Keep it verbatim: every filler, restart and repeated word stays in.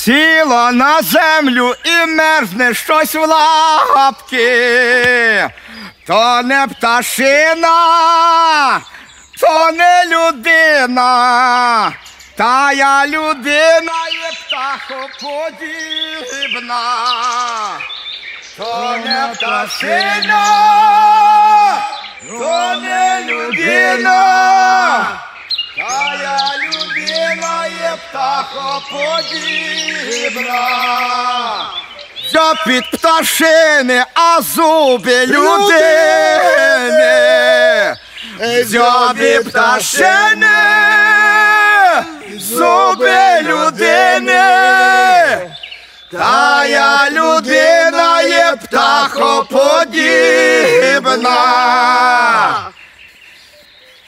Сіло на землю і мерзне щось в лапки. То не пташина, то не людина. Та я людина є птахоподібна. То не пташина, то не людина. Та я людина є птахоподібна. Я під пташини, а зуби людини. Зьобі пташини, зуби людини. Та я людина є птахоподібна.